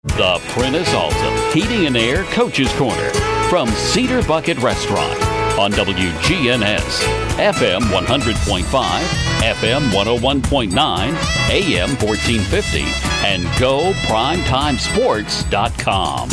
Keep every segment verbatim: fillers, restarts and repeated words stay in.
The Prentice Alsop Heating and Air Coach's Corner from Cedar Bucket Restaurant on W G N S, F M one hundred point five, F M one oh one point nine, A M fourteen fifty, and go primetime sports dot com.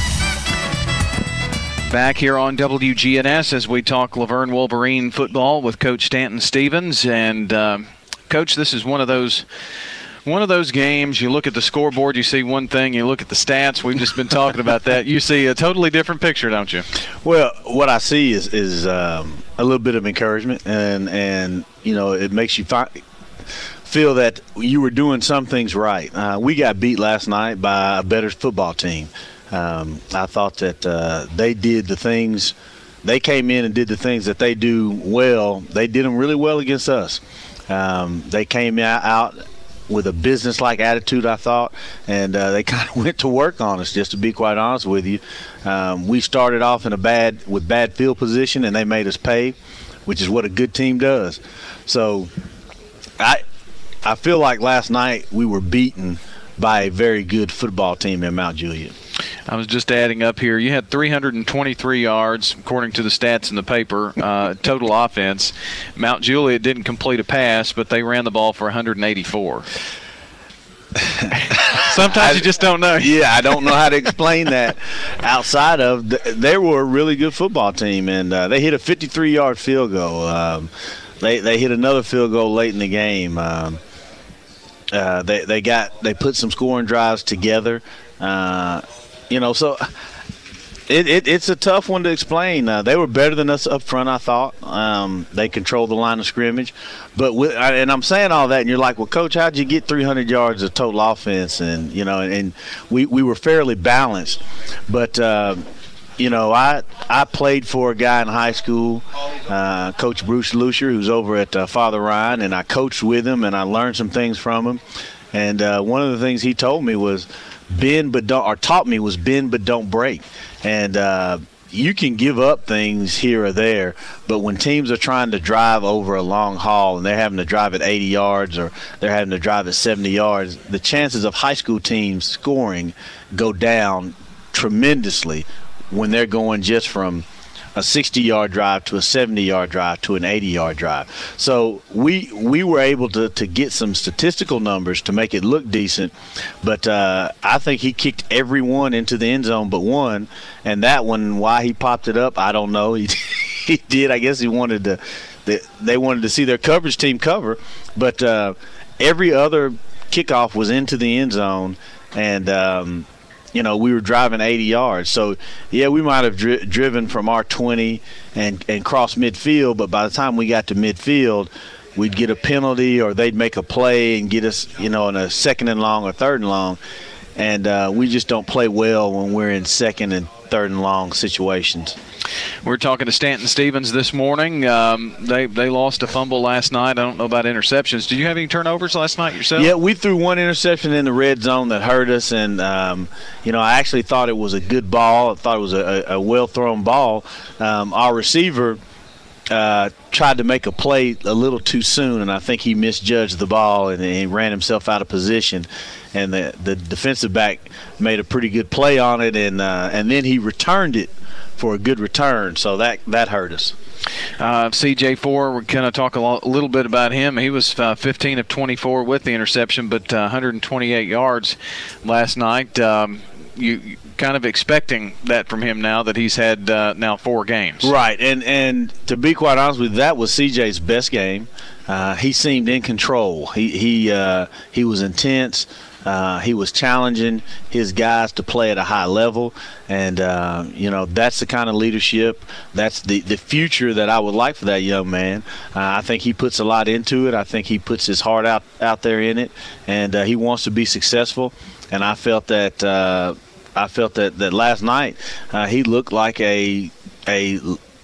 Back here on W G N S as we talk Laverne Wolverine football with Coach Stanton Stevens. And, uh, Coach, this is one of those one of those games. You look at the scoreboard, you see one thing. You look at the stats. We've just been talking about that. You see a totally different picture, don't you? Well, what I see is is um, a little bit of encouragement, and, and you know, it makes you fi- feel that you were doing some things right. Uh, we got beat last night by a better football team. Um, I thought that uh, they did the things, they came in and did the things that they do well. They did them really well against us. Um, they came out with a business-like attitude, I thought, and uh, they kind of went to work on us, just to be quite honest with you. Um, we started off in a bad with bad field position, and they made us pay, which is what a good team does. So I I feel like last night we were beaten by a very good football team in Mount Juliet. I was just adding up here. You had three hundred twenty-three yards, according to the stats in the paper, uh, total offense. Mount Juliet didn't complete a pass, but they ran the ball for one hundred eighty-four. Sometimes I, you just don't know. Yeah, I don't know how to explain that. Outside of, they were a really good football team, and uh, they hit a fifty-three-yard field goal. Um, they they hit another field goal late in the game. Um, uh, they they got they put some scoring drives together. Uh, You know, so it, it it's a tough one to explain. Uh, they were better than us up front, I thought. Um, they controlled the line of scrimmage. But with, and I'm saying all that, and you're like, well, Coach, how'd you get three hundred yards of total offense? And, you know, and, and we, we were fairly balanced. But, uh, you know, I I played for a guy in high school, uh, Coach Bruce Lucier, who's over at uh, Father Ryan, and I coached with him, and I learned some things from him. And uh, one of the things he told me was, bend but don't, or taught me was bend but don't break. And uh, you can give up things here or there, but when teams are trying to drive over a long haul and they're having to drive at eighty yards or they're having to drive at seventy yards, the chances of high school teams scoring go down tremendously when they're going just from a sixty-yard drive to a seventy-yard drive to an eighty-yard drive. So we we were able to, to get some statistical numbers to make it look decent, but uh, I think he kicked every one into the end zone but one, and that one, why he popped it up, I don't know. He, he did. I guess he wanted to they, they wanted to see their coverage team cover, but uh, every other kickoff was into the end zone, and um, you know, we were driving eighty yards. So, yeah, we might have dri- driven from our twenty and, and cross midfield, but by the time we got to midfield, we'd get a penalty or they'd make a play and get us, you know, in a second and long or third and long. And uh, we just don't play well when we're in second and third and long situations. We're talking to Stanton Stevens this morning. Um, they they lost a fumble last night. I don't know about interceptions. Did you have any turnovers last night yourself? Yeah, we threw one interception in the red zone that hurt us, and um, you know, I actually thought it was a good ball. I thought it was a, a well-thrown ball. Um, our receiver uh, tried to make a play a little too soon, and I think he misjudged the ball and he ran himself out of position. And the the defensive back made a pretty good play on it, and uh, and then he returned it for a good return, so that that hurt us. Uh, C J four, we're going to talk a, lo- a little bit about him. He was uh, fifteen of twenty-four with the interception, but uh, one hundred twenty-eight yards last night. Um, you, you kind of expecting that from him now that he's had uh, now four games. Right, and and to be quite honest with you, that was C J's best game. Uh, he seemed in control. He he uh, he was intense. Uh, he was challenging his guys to play at a high level, and uh, you know, that's the kind of leadership, that's the, the future that I would like for that young man. Uh, I think he puts a lot into it. I think he puts his heart out, out there in it, and uh, he wants to be successful. And I felt that uh, I felt that, that last night uh, he looked like a a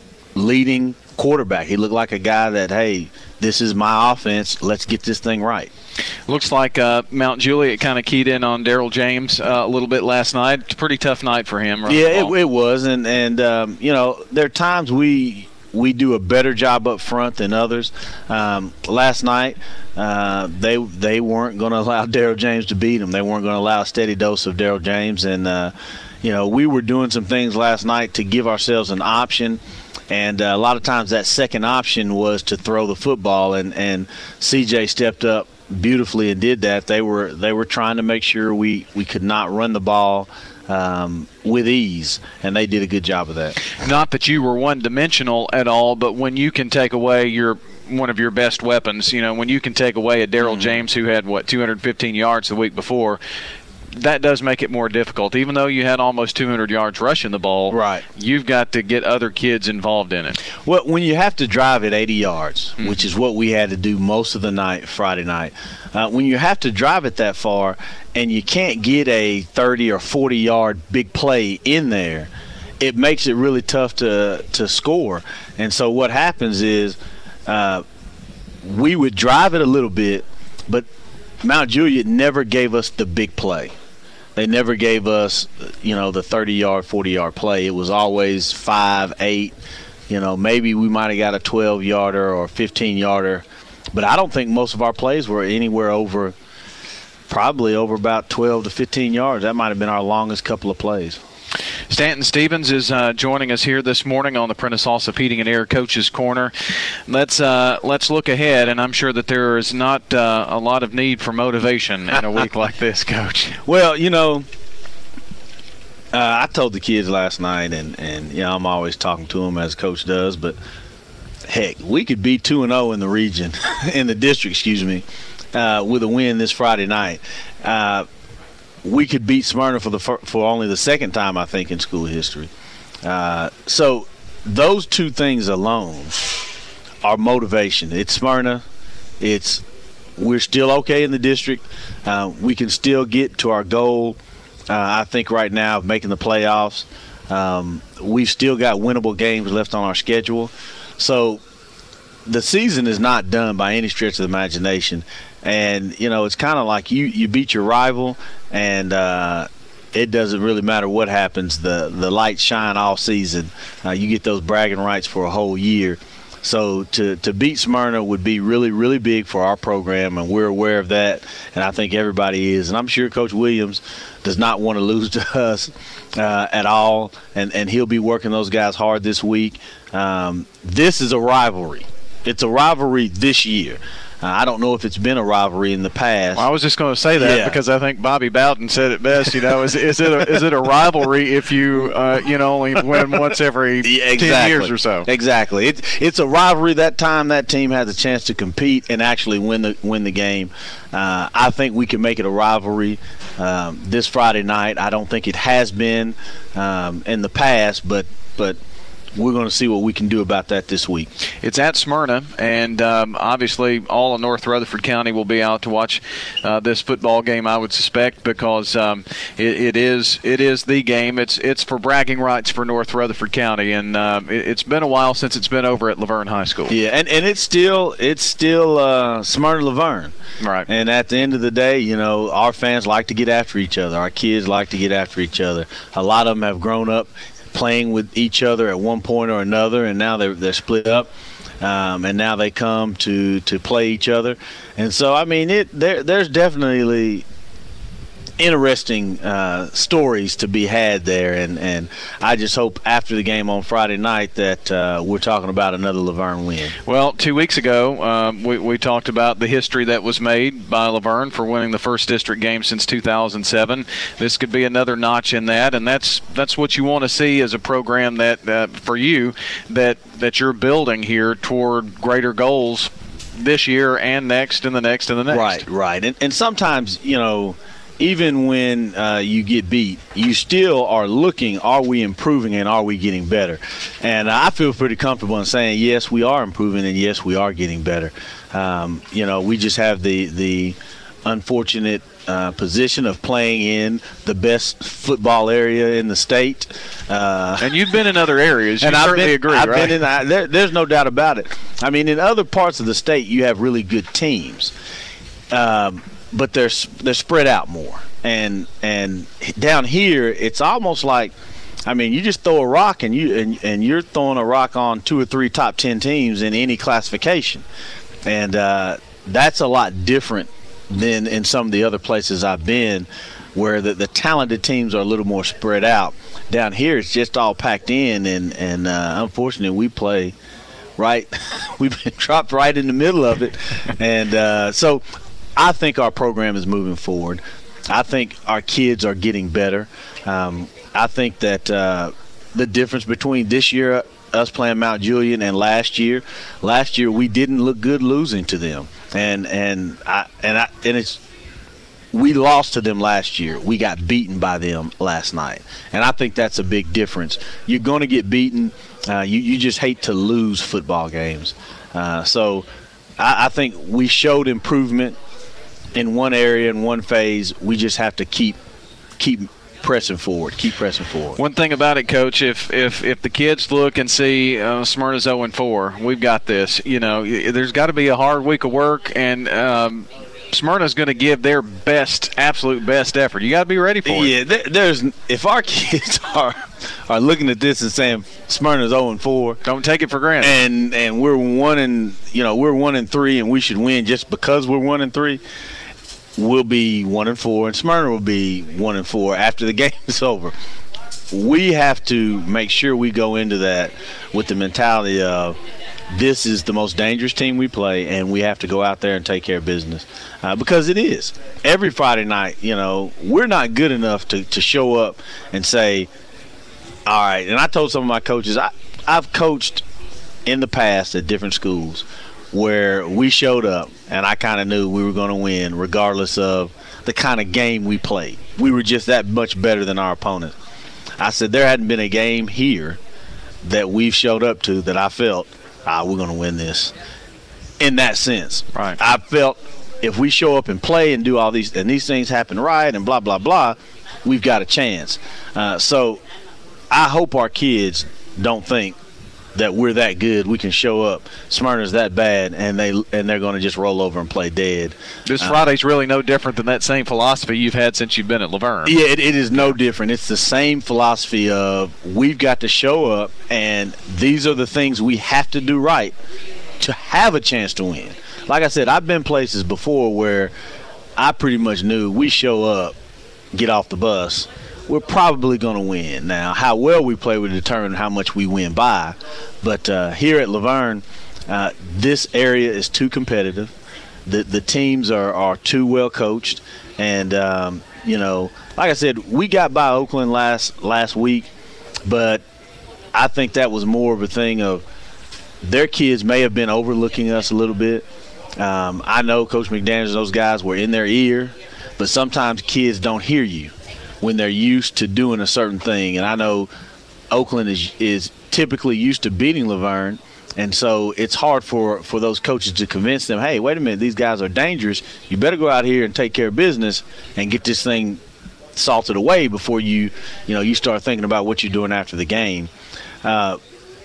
leading quarterback. He looked like a guy that, hey, this is my offense. Let's get this thing right. Looks like uh, Mount Juliet kind of keyed in on Daryl James uh, a little bit last night. It's a pretty tough night for him. Right? Yeah, it, it was. And, and um, you know, there are times we we do a better job up front than others. Um, last night, uh, they they weren't going to allow Daryl James to beat them. They weren't going to allow a steady dose of Daryl James. And, uh, you know, we were doing some things last night to give ourselves an option. And uh, a lot of times that second option was to throw the football, and, and C J stepped up beautifully and did that. They were they were trying to make sure we, we could not run the ball um, with ease, and they did a good job of that. Not that you were one-dimensional at all, but when you can take away your one of your best weapons, you know, when you can take away a Daryl mm-hmm. James who had, what, two hundred fifteen yards the week before, that does make it more difficult. Even though you had almost two hundred yards rushing the ball, right, you've got to get other kids involved in it. Well, when you have to drive at eighty yards, mm-hmm. which is what we had to do most of the night, Friday night, uh, when you have to drive it that far and you can't get a thirty or forty yard big play in there, it makes it really tough to to score. And so what happens is uh, we would drive it a little bit, but Mount Juliet never gave us the big play. They never gave us, you know, the thirty-yard, forty-yard play. It was always five, eight. You know, maybe we might have got a twelve-yarder or fifteen-yarder. But I don't think most of our plays were anywhere over, probably over about twelve to fifteen yards. That might have been our longest couple of plays. Stanton Stevens is uh, joining us here this morning on the Prentice Allsup Heating and Air Coach's Corner. Let's uh, let's look ahead, and I'm sure that there is not uh, a lot of need for motivation in a week like this, Coach. Well, you know, uh, I told the kids last night, and, and you know, I'm always talking to them as Coach does, but heck, we could be two and oh in the region, in the district, excuse me, uh, with a win this Friday night. Uh, we could beat Smyrna for the for only the second time, I think, in school history. Uh, so those two things alone are motivation. It's Smyrna. It's we're still okay in the district. Uh, we can still get to our goal, uh, I think, right now of making the playoffs. Um, we've still got winnable games left on our schedule. So the season is not done by any stretch of the imagination. And, you know, it's kind of like you, you beat your rival, and uh, it doesn't really matter what happens. The, the lights shine all season. Uh, you get those bragging rights for a whole year. So to, to beat Smyrna would be really, really big for our program, and we're aware of that, and I think everybody is. And I'm sure Coach Williams does not want to lose to us uh, at all, and, and he'll be working those guys hard this week. Um, this is a rivalry. It's a rivalry this year. Uh, I don't know if it's been a rivalry in the past. Well, I was just going to say that yeah. because I think Bobby Bowden said it best. You know, is is it a, is it a rivalry if you uh, you know only win once every yeah, exactly. ten years or so? Exactly. It's it's a rivalry that time that team has a chance to compete and actually win the win the game. Uh, I think we can make it a rivalry um, this Friday night. I don't think it has been um, in the past, but but. We're going to see what we can do about that this week. It's at Smyrna, and um, obviously all of North Rutherford County will be out to watch uh, this football game, I would suspect, because um, it, it is it is the game. It's it's for bragging rights for North Rutherford County, and uh, it, it's been a while since it's been over at Laverne High School. Yeah, and, and it's still it's still uh, Smyrna Laverne. Right. And at the end of the day, you know, our fans like to get after each other. Our kids like to get after each other. A lot of them have grown up playing with each other at one point or another, and now they're they're split up, um, and now they come to, to play each other. And so, I mean, it there there's definitely interesting uh, stories to be had there, and, and I just hope after the game on Friday night that uh, we're talking about another Laverne win. Well, two weeks ago, um, we, we talked about the history that was made by Laverne for winning the first district game since two thousand seven. This could be another notch in that, and that's that's what you want to see as a program that uh, for you that that you're building here toward greater goals this year and next and the next and the next. Right, right. And, and sometimes, you know, even when uh, you get beat, you still are looking, are we improving and are we getting better? And I feel pretty comfortable in saying, yes, we are improving and, yes, we are getting better. Um, you know, we just have the, the unfortunate uh, position of playing in the best football area in the state. Uh, and you've been in other areas. You and certainly I've been, agree, I've right? Been in, I, there, there's no doubt about it. I mean, in other parts of the state, you have really good teams. Um But they're they're spread out more, and and down here it's almost like I mean, you just throw a rock and you and, and you're throwing a rock on two or three top ten teams in any classification, and uh, that's a lot different than in some of the other places I've been, where the, the talented teams are a little more spread out. Down here, it's just all packed in, and and uh, unfortunately, we play right. We've been dropped right in the middle of it, and uh, so I think our program is moving forward. I think our kids are getting better. Um, I think that uh, the difference between this year, us playing Mount Juliet, and last year, last year we didn't look good losing to them, and and I and I and it's. We lost to them last year. We got beaten by them last night. And I think that's a big difference. You're going to get beaten. Uh, you, you just hate to lose football games. Uh, so I, I think we showed improvement in one area, in one phase. We just have to keep keep pressing forward, keep pressing forward. One thing about it, Coach, if if, if the kids look and see uh, Smyrna's oh and four, we've got this. You know, there's got to be a hard week of work, and um, – Smyrna's going to give their best, absolute best effort. You got to be ready for it. Yeah, there, there's if our kids are are looking at this and saying Smyrna's oh and four, don't take it for granted. And and we're one and you know we're one and three, and we should win just because we're one and three. We'll be one and four, and Smyrna will be one and four after the game is over. We have to make sure we go into that with the mentality of, this is the most dangerous team we play, and we have to go out there and take care of business. Uh, because it is. Every Friday night, you know, we're not good enough to, to show up and say, all right. And I told some of my coaches, I, I've coached in the past at different schools where we showed up, and I kind of knew we were going to win regardless of the kind of game we played. We were just that much better than our opponent. I said there hadn't been a game here that we've showed up to that I felt, ah, we're going to win this. In that sense, right? I felt if we show up and play and do all these and these things happen right and blah blah blah, we've got a chance. Uh, so I hope our kids don't think that we're that good. We can show up. Smyrna's that bad, and they and they're going to just roll over and play dead. This uh, Friday's really no different than that same philosophy you've had since you've been at Laverne. Yeah, it, it is no different. It's the same philosophy of we've got to show up, and these are the things we have to do right to have a chance to win. Like I said, I've been places before where I pretty much knew we show up, get off the bus, we're probably going to win. Now, how well we play will determine how much we win by. But uh, here at Laverne, uh, this area is too competitive. The the teams are, are too well coached. And, um, you know, like I said, we got by Oakland last last week, but I think that was more of a thing of their kids may have been overlooking us a little bit. Um, I know Coach McDaniels and those guys were in their ear, but sometimes kids don't hear you when they're used to doing a certain thing. And I know Oakland is is typically used to beating Laverne, and so it's hard for, for those coaches to convince them, hey, wait a minute, these guys are dangerous. You better go out here and take care of business and get this thing salted away before you, you know, you start thinking about what you're doing after the game. Uh,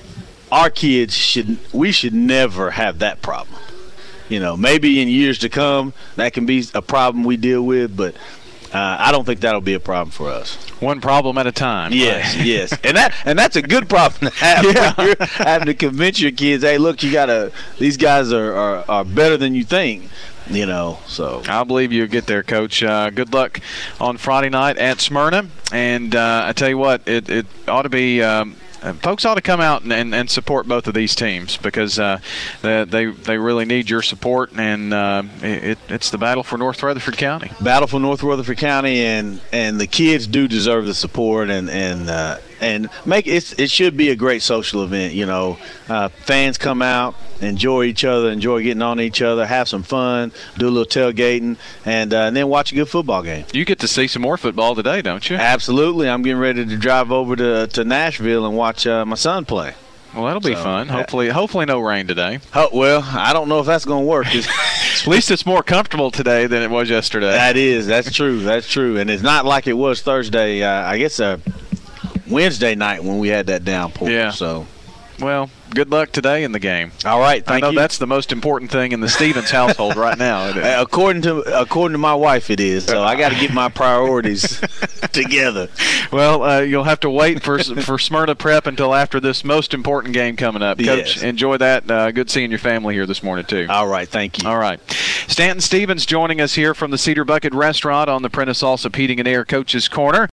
our kids should – we should never have that problem. You know, maybe in years to come that can be a problem we deal with, but – Uh, I don't think that'll be a problem for us. One problem at a time. Yes, right? Yes, and that and that's a good problem to have. Yeah. When you're having to convince your kids, hey, look, you gotta. These guys are, are, are better than you think. You know, so I believe you'll get there, Coach. Uh, good luck on Friday night at Smyrna, and uh, I tell you what, it it ought to be. Um, Folks ought to come out and, and, and support both of these teams because uh, they, they they really need your support, and uh, it, it's the battle for North Rutherford County. Battle for North Rutherford County, and, and the kids do deserve the support, and and uh, and make it. It should be a great social event. You know, uh, fans come out, enjoy each other, enjoy getting on each other, have some fun, do a little tailgating, and, uh, and then watch a good football game. You get to see some more football today, don't you? Absolutely. I'm getting ready to drive over to to Nashville and watch uh, my son play. Well, that'll be so fun. Hopefully, hopefully no rain today. Oh, well, I don't know if that's going to work. At least it's more comfortable today than it was yesterday. That is. That's true. That's true. And it's not like it was Thursday. Uh, I guess uh, Wednesday night when we had that downpour. Yeah. So. Well, good luck today in the game. All right, thank I know you. that's the most important thing in the Stevens household right now. Isn't it? According to according to my wife, it is. So I got to get my priorities together. Well, uh, you'll have to wait for for Smyrna Prep until after this most important game coming up. Coach, yes. enjoy that. Uh, good seeing your family here this morning, too. All right, thank you. All right. Stanton Stevens joining us here from the Cedar Bucket Restaurant on the Prentice Allsup Heating and Air Coach's Corner.